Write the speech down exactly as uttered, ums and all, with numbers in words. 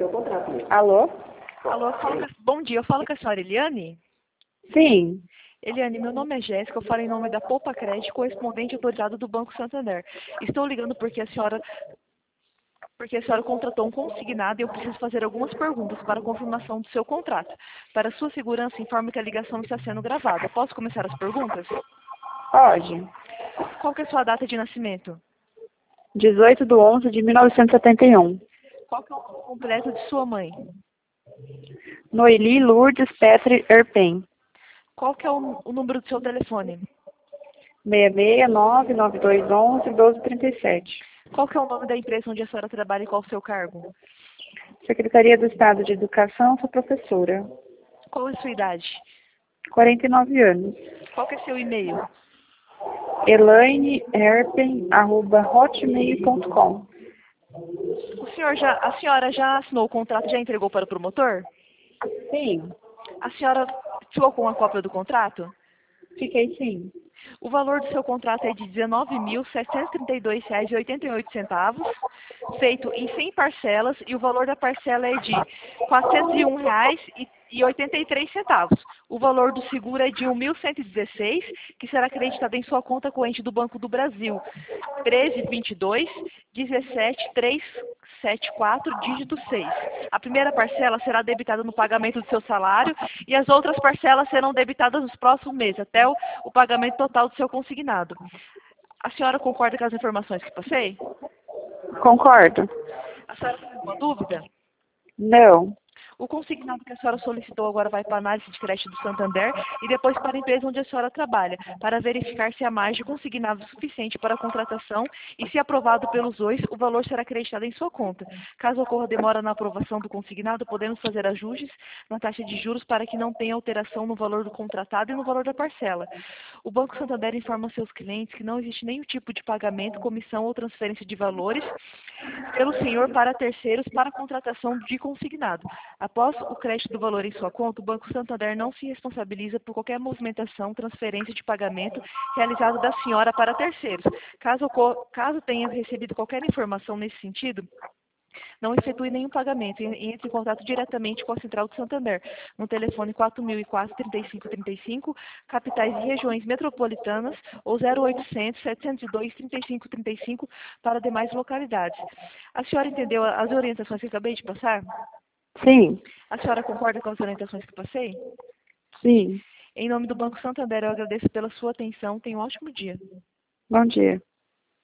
seu contrato mesmo. Alô? Alô, eu falo com a- bom dia, eu falo com a senhora Eliane? Sim. Eliane, meu nome é Jéssica, eu falo em nome da Poupa Crédito, correspondente autorizado do Banco Santander. Estou ligando porque a senhora porque a senhora contratou um consignado e eu preciso fazer algumas perguntas para a confirmação do seu contrato. Para sua segurança, informe que a ligação está sendo gravada. Posso começar as perguntas? Pode. Qual que é a sua data de nascimento? dezoito de onze de mil novecentos e setenta e um. Qual que é o nome completo de sua mãe? Noeli Lourdes Petri Erpen. Qual que é o, o número do seu telefone? seis seis nove nove dois um um doze trinta e sete. Qual que é o nome da empresa onde a senhora trabalha e qual o seu cargo? Secretaria do Estado de Educação, sou professora. Qual é a sua idade? quarenta e nove anos. Qual que é seu e-mail? elaine erpen arroba hotmail ponto com. O senhor já, a senhora já assinou o contrato, já entregou para o promotor? Sim. A senhora ficou com a cópia do contrato? Fiquei sim. O valor do seu contrato é de dezenove mil setecentos e trinta e dois reais e oitenta e oito centavos, feito em cem parcelas, e o valor da parcela é de quatrocentos e um reais e oitenta e três centavos. O valor do seguro é de um mil cento e dezesseis, que será acreditado em sua conta corrente do Banco do Brasil. treze vinte e dois dezessete trezentos e setenta e quatro, dígito seis. A primeira parcela será debitada no pagamento do seu salário e as outras parcelas serão debitadas nos próximos meses, até o, o pagamento total do seu consignado. A senhora concorda com as informações que passei? Concordo. A senhora tem alguma dúvida? Não. O consignado que a senhora solicitou agora vai para a análise de crédito do Santander e depois para a empresa onde a senhora trabalha, para verificar se há margem consignado suficiente para a contratação e, se aprovado pelos dois, o valor será acreditado em sua conta. Caso ocorra demora na aprovação do consignado, podemos fazer ajustes na taxa de juros para que não tenha alteração no valor do contratado e no valor da parcela. O Banco Santander informa seus clientes que não existe nenhum tipo de pagamento, comissão ou transferência de valores pelo senhor para terceiros para a contratação de consignado. Após o crédito do valor em sua conta, o Banco Santander não se responsabiliza por qualquer movimentação, transferência de pagamento realizado da senhora para terceiros. Caso, ocor- caso tenha recebido qualquer informação nesse sentido, não efetue nenhum pagamento e entre em contato diretamente com a Central do Santander, no telefone quatro mil e quatro, trinta e cinco trinta e cinco, capitais e regiões metropolitanas, ou zero oitocentos, setecentos e dois, trinta e cinco trinta e cinco para demais localidades. A senhora entendeu as orientações que eu acabei de passar? Sim. A senhora concorda com as orientações que passei? Sim. Em nome do Banco Santander, eu agradeço pela sua atenção. Tenha um ótimo dia. Bom dia.